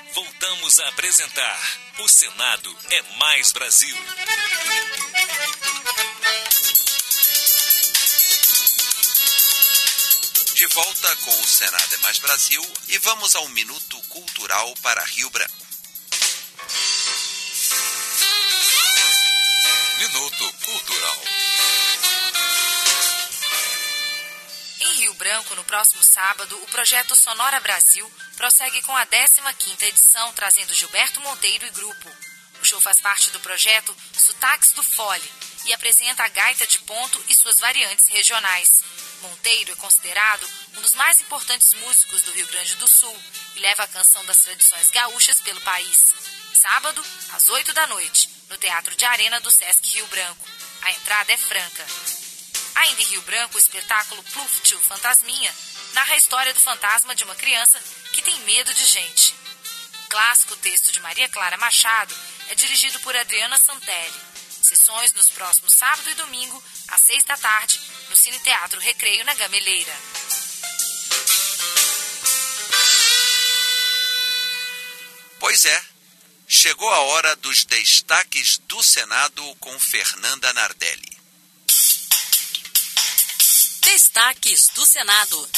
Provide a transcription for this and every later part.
voltamos a apresentar O Senado é Mais Brasil. De volta com O Senado é Mais Brasil e vamos ao Minuto Cultural para Rio Branco. Minuto Cultural. Em Rio Branco, no próximo sábado, o projeto Sonora Brasil prossegue com a 15ª edição, trazendo Gilberto Monteiro e grupo. O show faz parte do projeto Sotaques do Fole e apresenta a gaita de ponto e suas variantes regionais. Monteiro é considerado um dos mais importantes músicos do Rio Grande do Sul e leva a canção das tradições gaúchas pelo país. Sábado, às 8 da noite, no Teatro de Arena do Sesc Rio Branco. A entrada é franca. Ainda em Rio Branco, o espetáculo Pluft, o Fantasminha, narra a história do fantasma de uma criança que tem medo de gente. O clássico texto de Maria Clara Machado é dirigido por Adriana Santelli. Sessões nos próximos sábado e domingo, às 6 da tarde, no Cine Teatro Recreio, na Gameleira. Pois é, chegou a hora dos destaques do Senado com Fernanda Nardelli. Destaques do Senado.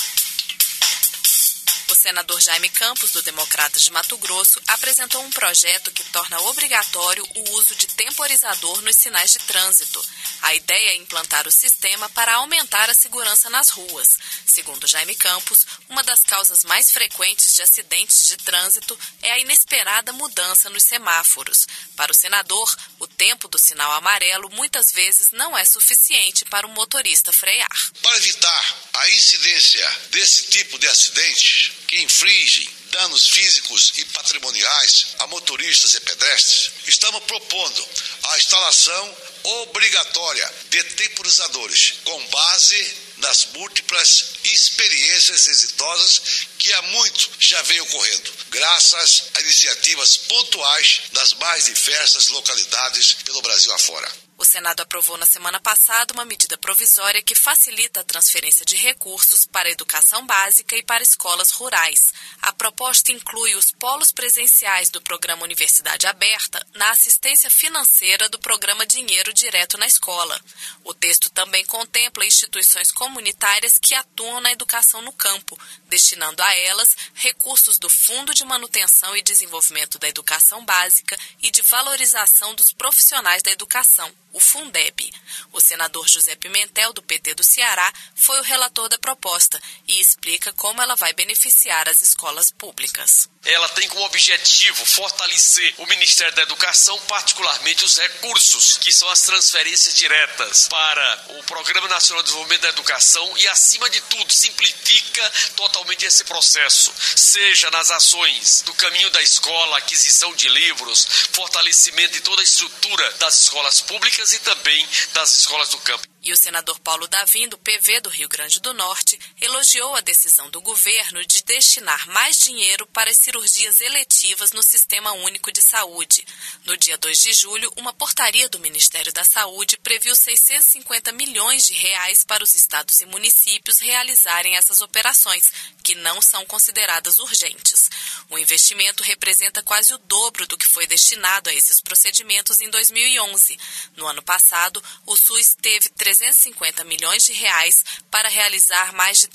O senador Jaime Campos, do Democratas de Mato Grosso, apresentou um projeto que torna obrigatório o uso de temporizador nos sinais de trânsito. A ideia é implantar o sistema para aumentar a segurança nas ruas. Segundo Jaime Campos, uma das causas mais frequentes de acidentes de trânsito é a inesperada mudança nos semáforos. Para o senador, o tempo do sinal amarelo muitas vezes não é suficiente para o motorista frear. Para evitar a incidência desse tipo de acidentes que infligem danos físicos e patrimoniais a motoristas e pedestres, estamos propondo a instalação obrigatória de temporizadores com base nas múltiplas experiências exitosas que há muito já vem ocorrendo, graças a iniciativas pontuais nas mais diversas localidades pelo Brasil afora. O Senado aprovou na semana passada uma medida provisória que facilita a transferência de recursos para a educação básica e para escolas rurais. A proposta inclui os polos presenciais do Programa Universidade Aberta na assistência financeira do Programa Dinheiro Direto na Escola. O texto também contempla instituições comunitárias que atuam na educação no campo, destinando a elas recursos do Fundo de Manutenção e Desenvolvimento da Educação Básica e de Valorização dos Profissionais da Educação, o Fundeb. O senador José Pimentel, do PT do Ceará, foi o relator da proposta e explica como ela vai beneficiar as escolas públicas. Ela tem como objetivo fortalecer o Ministério da Educação, particularmente os recursos, que são as transferências diretas para o Programa Nacional de Desenvolvimento da Educação e, acima de tudo, simplifica totalmente esse processo, seja nas ações do caminho da escola, aquisição de livros, fortalecimento de toda a estrutura das escolas públicas e também das escolas do campo. E o senador Paulo Davim, do PV do Rio Grande do Norte, elogiou a decisão do governo de destinar mais dinheiro para as cirurgias eletivas no Sistema Único de Saúde. No dia 2 de julho, uma portaria do Ministério da Saúde previu 650 milhões de reais para os estados e municípios realizarem essas operações, que não são consideradas urgentes. O investimento representa quase o dobro do que foi destinado a esses procedimentos em 2011. No ano passado, o SUS teve 350 milhões de reais para realizar mais de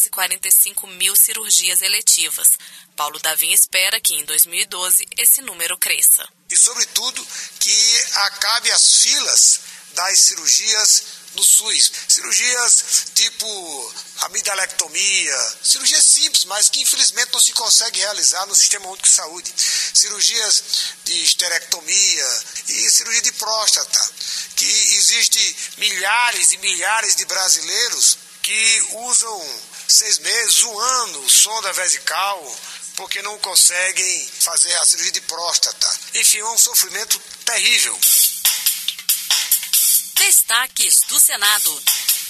345 mil cirurgias eletivas. Paulo Davim espera que em 2012 esse número cresça. E, sobretudo, que acabe as filas das cirurgias no SUS. Cirurgias tipo amidalectomia, cirurgias simples, mas que infelizmente não se consegue realizar no Sistema Único de Saúde. Cirurgias de esterectomia e cirurgia de próstata, que existe milhares e milhares de brasileiros que usam 6 meses, um ano, sonda vesical, porque não conseguem fazer a cirurgia de próstata. Enfim, é um sofrimento terrível. Destaques do Senado.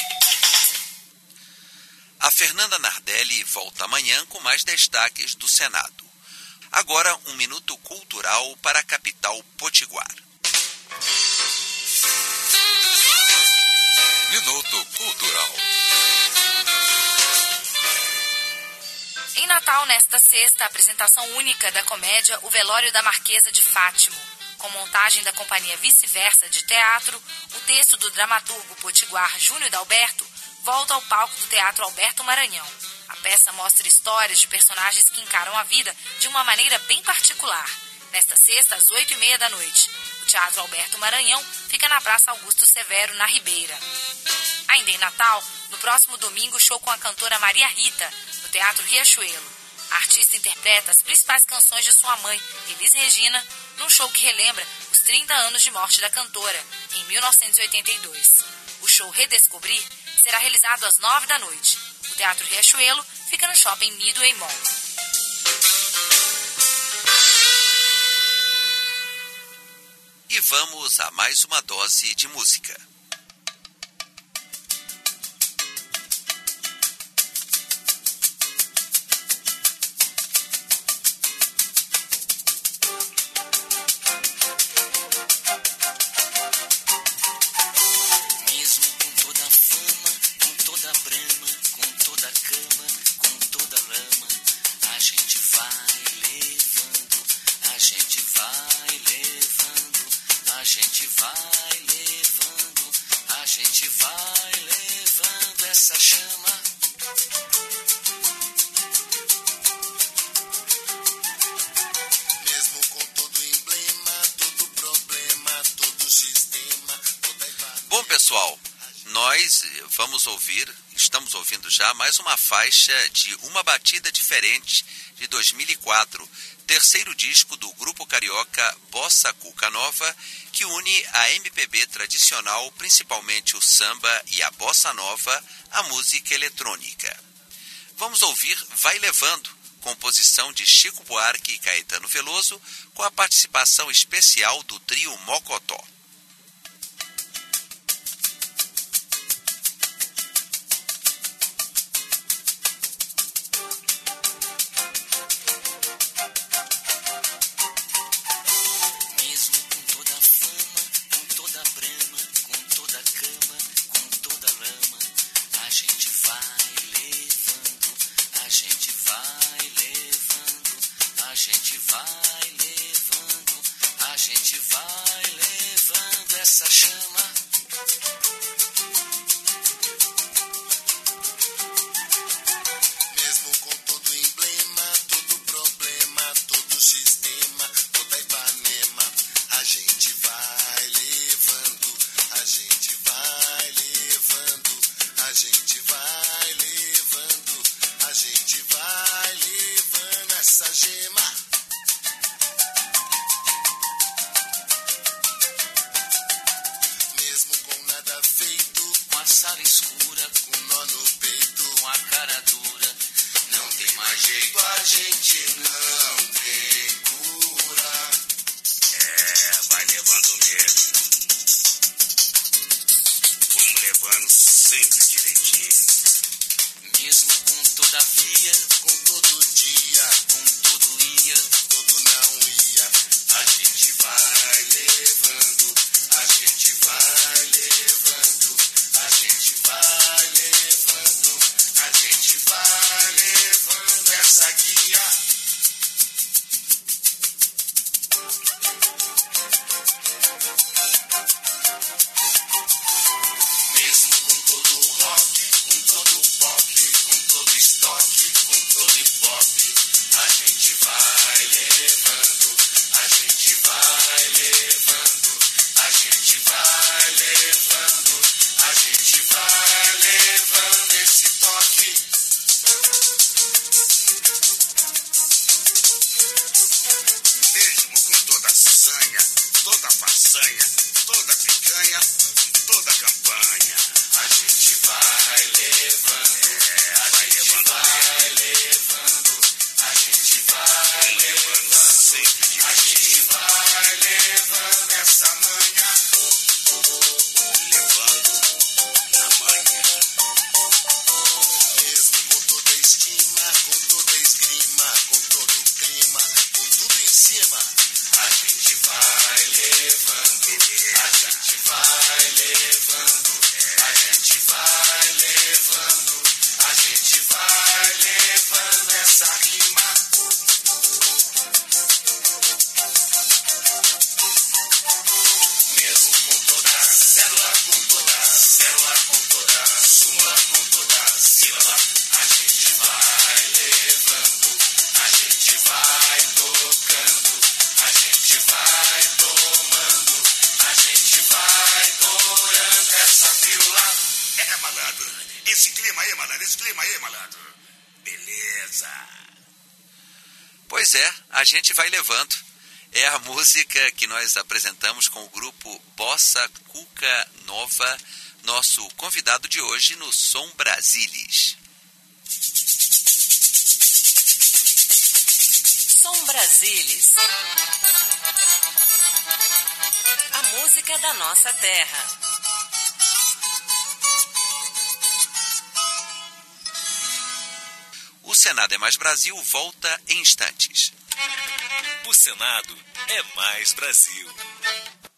A Fernanda Nardelli volta amanhã com mais destaques do Senado. Agora, um minuto cultural para a capital potiguar. Minuto Cultural. Em Natal, nesta sexta, a apresentação única da comédia O Velório da Marquesa de Fátimo. Com montagem da companhia Vice-Versa de Teatro, o texto do dramaturgo potiguar Júnior Dalberto volta ao palco do Teatro Alberto Maranhão. A peça mostra histórias de personagens que encaram a vida de uma maneira bem particular. Nesta sexta, às 8h30 da noite, o Teatro Alberto Maranhão fica na Praça Augusto Severo, na Ribeira. Ainda em Natal, no próximo domingo, show com a cantora Maria Rita, no Teatro Riachuelo. A artista interpreta as principais canções de sua mãe, Elis Regina, num show que relembra os 30 anos de morte da cantora, em 1982. O show Redescobrir será realizado às 9 da noite. O Teatro Riachuelo fica no Shopping Midway Mall. E vamos a mais uma dose de música. Bom, pessoal, nós estamos ouvindo já mais uma faixa de Uma Batida Diferente de 2004, terceiro disco do grupo carioca Bossa Cuca Nova, que une a MPB tradicional, principalmente o samba e a bossa nova, à música eletrônica. Vamos ouvir Vai Levando, composição de Chico Buarque e Caetano Veloso, com a participação especial do trio Mocotó. Essa chama, mesmo com todo emblema, todo problema, todo sistema, toda Ipanema, a gente vai levando, a gente vai levando, a gente vai levando, a gente vai levando essa gema. Sala escura, com nó no peito, com a cara dura. Não tem mais jeito, a gente não tem cura. Vai levando mesmo. Vamos levando sempre direitinho. Mesmo com todavia, com todo dia, com tudo ia, tudo não ia. A gente vai levando, a gente vai levando. A gente vai levando, a gente vai levando essa guia. Mesmo com todo o rock, com todo o pop, com todo estoque, com todo hip hop, a gente vai levando, a gente vai levando, a gente vai levando. A gente vai levando esse toque. Mesmo com toda a sanha, toda a façanha, toda a picanha, toda a campanha, a gente vai levando, a gente vai levando, a gente vai levando, sempre a gente vai levando essa manha. Levando na manhã. Mesmo com toda a estima, com toda a esgrima, com todo o clima, com tudo em cima, a gente vai levando, a gente vai levando, a gente vai levando, a gente vai levando essa rima. Mesmo com toda célula, com toda célula, com toda súmula, com toda sílaba, a gente vai levando, a gente vai tocando, a gente vai tomando, a gente vai torando essa pílula. É, malandro, esse clima aí, malandro, beleza. Pois é, a gente vai levando. É a música que nós apresentamos com o grupo Bossa Cuca Nova, nosso convidado de hoje no Som Brasilis. Som Brasilis. A música da nossa terra. O Senado é Mais Brasil volta em instantes. O Senado é mais Brasil.